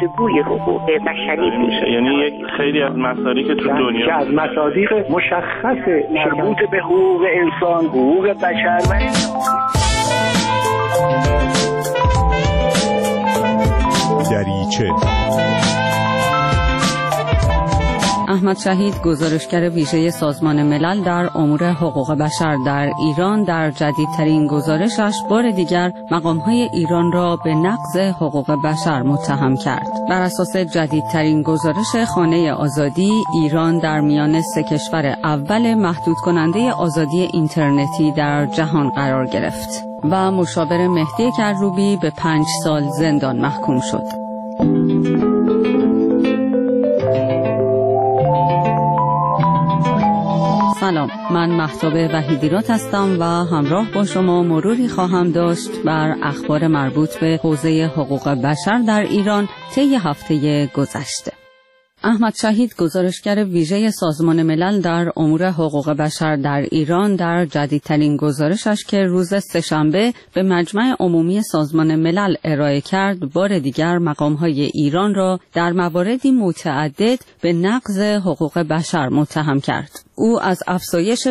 گفتگوی حقوق بشری میشه. یعنی خیلی از مصادیق که تو دنیا از مصادیق مشخص مربوط به حقوق انسان، حقوق بشر و دریچه. احمد شهید، گزارشگر ویژه سازمان ملل در امور حقوق بشر در ایران، در جدیدترین گزارشش بار دیگر مقام‌های ایران را به نقض حقوق بشر متهم کرد. بر اساس جدیدترین گزارش خانه آزادی، ایران در میان 3 کشور اول محدود کننده آزادی اینترنتی در جهان قرار گرفت و مشاور مهدی کروبی به 5 سال زندان محکوم شد. سلام، من مهتاب وحیدیرات هستم و همراه با شما مروری خواهم داشت بر اخبار مربوط به حوزه حقوق بشر در ایران طی هفته گذشته. احمد شهید، گزارشگر ویژه سازمان ملل در امور حقوق بشر در ایران، در جدیدترین گزارشش که روز سه‌شنبه به مجمع عمومی سازمان ملل ارائه کرد، بار دیگر مقام‌های ایران را در مواردی متعدد به نقض حقوق بشر متهم کرد. او از افزایش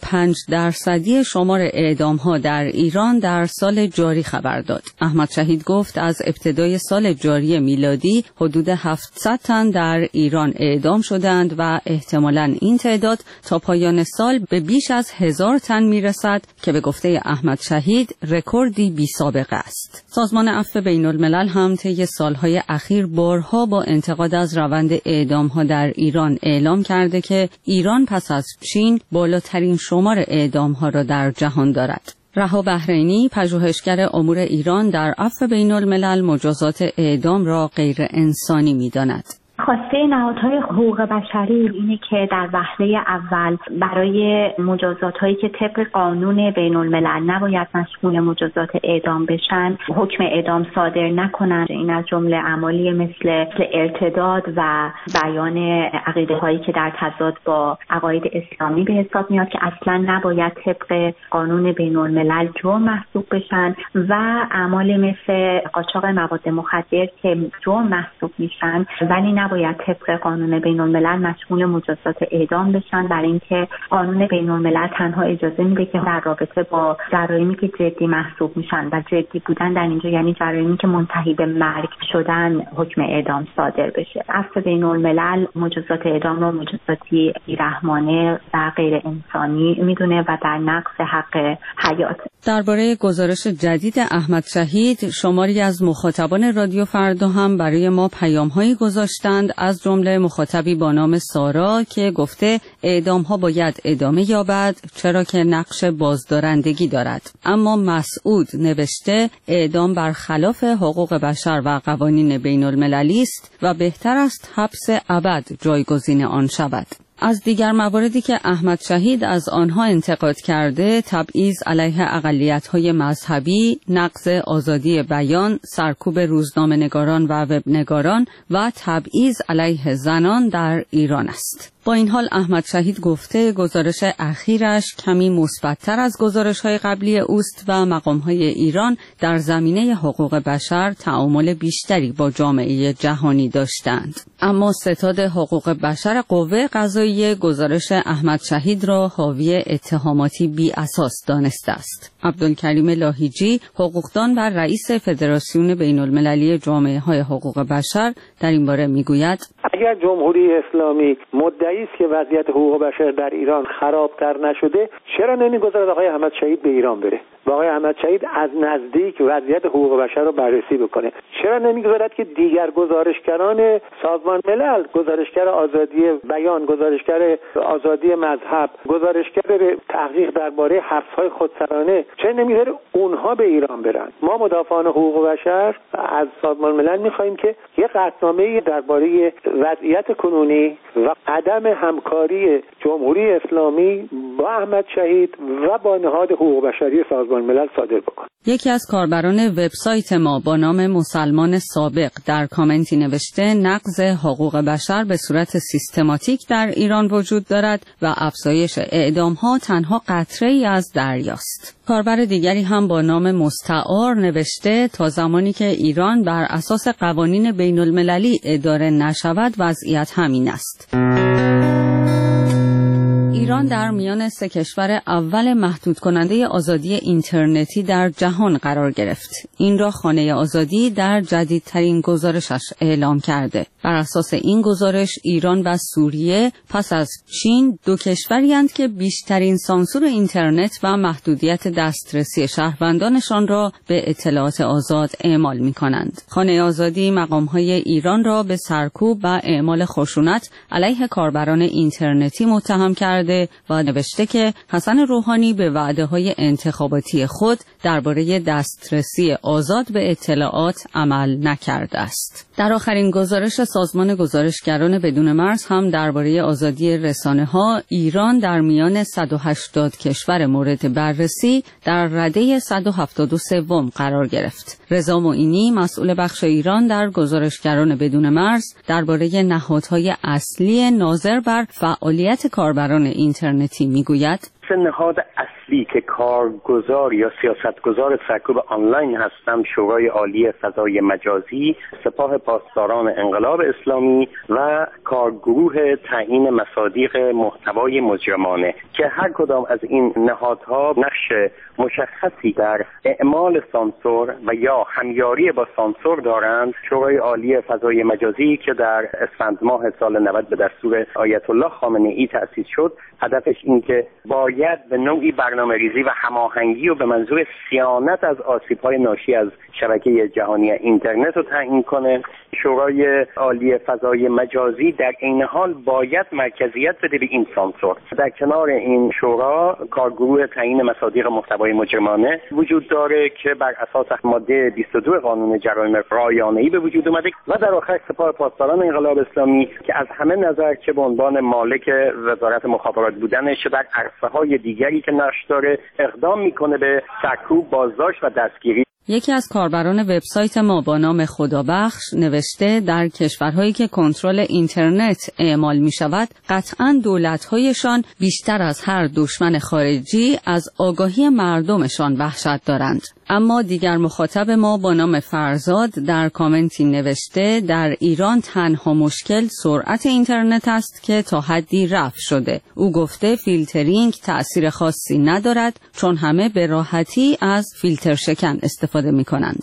25% شمار اعدام‌ها در ایران در سال جاری خبر داد. احمد شهید گفت از ابتدای سال جاری میلادی حدود 700 تن در ایران اعدام شدند و احتمالاً این تعداد تا پایان سال به بیش از 1000 تن میرسد که به گفته احمد شهید رکوردی بی‌سابقه است. سازمان عفو بین‌الملل هم طی سالهای اخیر بارها با انتقاد از روند اعدام‌ها در ایران اعلام کرده که ایران پس از چین بالاترین شمار اعدام‌ها را در جهان دارد. رها بحرینی، پژوهشگر امور ایران در عفو بین‌الملل، مجازات اعدام را غیر انسانی می‌داند. خواسته نهادهای حقوق بشری اینه که در وهله اول برای مجازات‌هایی که طبق قانون بین‌الملل نباید مشمول مجازات اعدام بشن، حکم اعدام صادر نکنند. این از جمله اعمالی مثل ارتداد و بیان عقیده‌هایی که در تضاد با عقاید اسلامی به حساب میاد که اصلاً نباید طبق قانون بین‌الملل جرم محسوب بشن، و اعمال مثل قاچاق مواد مخدر که جرم محسوب میشن ولی نباید طبق قانون بین‌الملل مشمول مجازات اعدام بشن، برای اینکه قانون بین‌الملل تنها اجازه میده که در رابطه با جرایمی که جدی محسوب میشن و جدی بودن در اینجا یعنی جرایمی که منتهی به مرگ شدن حکم اعدام صادر بشه. عفو بین‌الملل مجازات اعدام رو مجازاتی بی‌رحمانه و غیر انسانی میدونه و در نقض حق حیات. درباره گزارش جدید احمد شهید، شماری از مخاطبان رادیو فردا هم برای ما پیام‌هایی گذاشتند، از جمله مخاطبی با نام سارا که گفته اعدام‌ها باید ادامه یابد چرا که نقش بازدارندگی دارد. اما مسعود نوشته اعدام برخلاف حقوق بشر و قوانین بین‌المللی است و بهتر است حبس ابد جایگزین آن شود. از دیگر مواردی که احمد شهید از آنها انتقاد کرده، تبعیض علیه اقلیت‌های مذهبی، نقض آزادی بیان، سرکوب روزنامه‌نگاران و وبنگاران و تبعیض علیه زنان در ایران است. با این حال احمد شهید گفته گزارش اخیرش کمی مثبت‌تر از گزارش‌های قبلی اوست و مقام‌های ایران در زمینه حقوق بشر تعامل بیشتری با جامعه جهانی داشتند. اما ستاد حقوق بشر قوه قضاییه گزارش احمد شهید را حاوی اتهاماتی بی اساس دانسته است. عبدالکریم لاهیجی، حقوقدان و رئیس فدراسیون بین‌المللی جامعه‌های حقوق بشر، در این باره میگوید: اگر جمهوری اسلامی مدعی است که وضعیت حقوق بشر در ایران خرابتر نشده، چرا نمیگذارد آقای احمد شهید به ایران بره و آقای احمد شهید از نزدیک وضعیت حقوق بشر رو بررسی بکنه؟ چرا نمیگذارد که دیگر گزارشگران سازمان ملل، گزارشگر آزادی بیان، گزارشگر آزادی مذهب، گزارشگر تحقیق درباره حبس‌های خودسرانه، چرا نمیذاره اونها به ایران برن؟ ما مدافعان حقوق بشر از سازمان ملل می‌خوایم که یه قطعنامه‌ای درباره وضعیت کنونی و عدم همکاری جمهوری اسلامی با احمد شهید و با نهاد حقوق بشری سازمان ملل صادر بکنه. یکی از کاربران وبسایت ما با نام مسلمان سابق در کامنتی نوشته نقض حقوق بشر به صورت سیستماتیک در ایران وجود دارد و افزایش اعدام‌ها تنها قطره‌ای از دریاست. کاربر دیگری هم با نام مستعار نوشته تا زمانی که ایران بر اساس قوانین بین المللی اداره نشود وضعیت همین است. ایران در میان 3 کشور اول محدود کننده آزادی اینترنتی در جهان قرار گرفت. این را خانه آزادی در جدیدترین گزارشش اعلام کرده. بر اساس این گزارش ایران و سوریه پس از چین 2 کشوری‌اند که بیشترین سانسور اینترنت و محدودیت دسترسی شهروندانشان را به اطلاعات آزاد اعمال می‌کنند. خانه آزادی مقام‌های ایران را به سرکوب و اعمال خشونت علیه کاربران اینترنتی متهم کرده و نوشته که حسن روحانی به وعده‌های انتخاباتی خود درباره دسترسی آزاد به اطلاعات عمل نکرده است. در آخرین گزارش سازمان گزارشگران بدون مرز هم درباره آزادی رسانه‌ها ایران در میان 180 کشور مورد بررسی در رده 173 قرار گرفت. رضا معینی مسئول بخش ایران در گزارشگران بدون مرز درباره نهادهای اصلی ناظر بر فعالیت کاربران اینترنتی میگوید: نهاد اصلی که کارگزار یا سیاستگزار سرکوب آنلاین هستند شورای عالی فضای مجازی، سپاه پاسداران انقلاب اسلامی و کارگروه تعیین مصادیق محتوای مجرمانه که هر کدام از این نهادها نقش مشخصی در اعمال سانسور و یا همیاری با سانسور دارند. شورای عالی فضای مجازی که در اسفند ماه سال 90 به دستور آیت الله خامنه‌ای تأسیس شد، هدفش این که باید به نوعی برنامه‌ریزی و هماهنگی و به منظور صیانت از آسیب‌های ناشی از شبکه جهانی اینترنت رو تعیین کنه. شورای عالی فضای مجازی در این حال باید مرکزیت بده به این سانسور. در کنار این شورا کارگروه تعیین مصادیق محتوای مجرمانه وجود داره که بر اساس ماده 22 قانون جرایم رایانه‌ای به وجود اومده و در آخر سپاه پاسداران انقلاب اسلامی که از همه نظر که به عنوان مالک وزارت مخابرات بودنش در عرصه‌های دیگری که نقش داره اقدام میکنه به سرکوب، بازداشت و دستگیری. یکی از کاربران وبسایت ما با نام خدابخش نوشته در کشورهایی که کنترل اینترنت اعمال می شود قطعاً دولت‌هایشان بیشتر از هر دشمن خارجی از آگاهی مردمشان وحشت دارند. اما دیگر مخاطب ما با نام فرزاد در کامنتی نوشته در ایران تنها مشکل سرعت اینترنت است که تا حدی رفع شده. او گفته فیلترینگ تأثیر خاصی ندارد چون همه به راحتی از فیلتر شکن استفاده می کنند.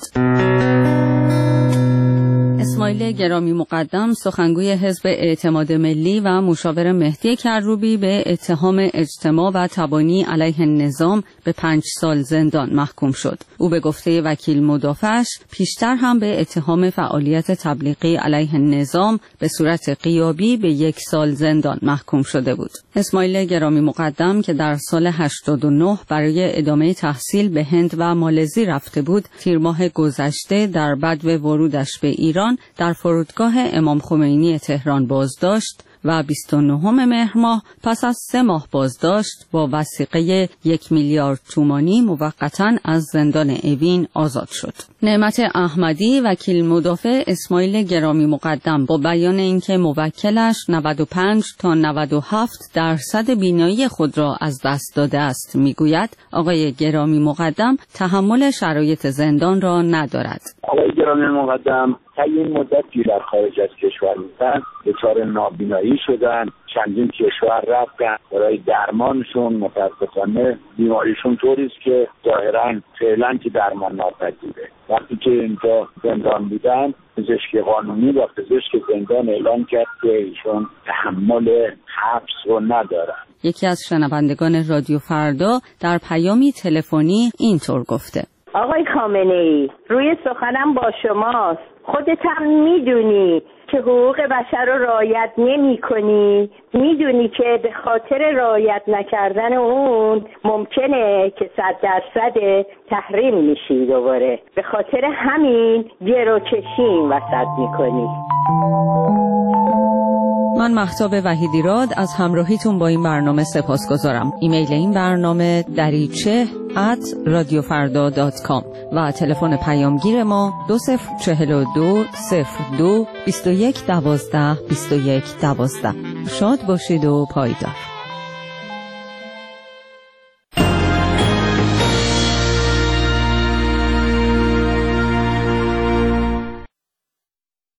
اسماعیل گرامی مقدم سخنگوی حزب اعتماد ملی و مشاور مهدی کروبی به اتهام اجتماع و تبانی علیه نظام به 5 سال زندان محکوم شد. او به گفته وکیل مدافعش پیشتر هم به اتهام فعالیت تبلیغی علیه نظام به صورت غیابی به 1 سال زندان محکوم شده بود. اسماعیل گرامی مقدم که در سال 89 برای ادامه تحصیل به هند و مالزی رفته بود، تیر ماه گذشته در بدو ورودش به ایران در فرودگاه امام خمینی تهران بازداشت و 29 مهر ماه پس از 3 ماه بازداشت با وثیقه 1 میلیارد تومانی موقتاً از زندان اوین آزاد شد. نعمت احمدی وکیل مدافع اسماعیل گرامی مقدم با بیان اینکه موکلش 95 تا 97% بینایی خود را از دست داده است میگوید آقای گرامی مقدم تحمل شرایط زندان را ندارد. آقای گرامی مقدم تا این مدتی در خارج از کشور بودن، دچار نابینایی شدن، چندین کشور رفتن برای درمانشون. متاسفانه بیماریشون طوری است که ظاهراً فعلا که درمان ناپذیره. وقتی که اینجا زندان بودن، پزشک قانونی و پزشک زندان اعلام کرد که ایشون تحمل حبس رو ندارن. یکی از شنوندگان رادیو فردا در پیامی تلفنی اینطور گفته: آقای خامنه‌ای، روی سخنم با شماست. خودت هم میدونی که حقوق بشر رو رعایت نمی کنی. میدونی که به خاطر رعایت نکردن اون ممکنه که 100% تحریم میشی دوباره. به خاطر همین گروکشی وسط میکنی. من مهتاب وحیدیراد از همراهیتون با این برنامه سپاسگزارم. ایمیل این برنامه dariche@radiofarda.com و تلفن پیامگیر ما 2042 02 21 12 21 12. شاد باشید و پایدار.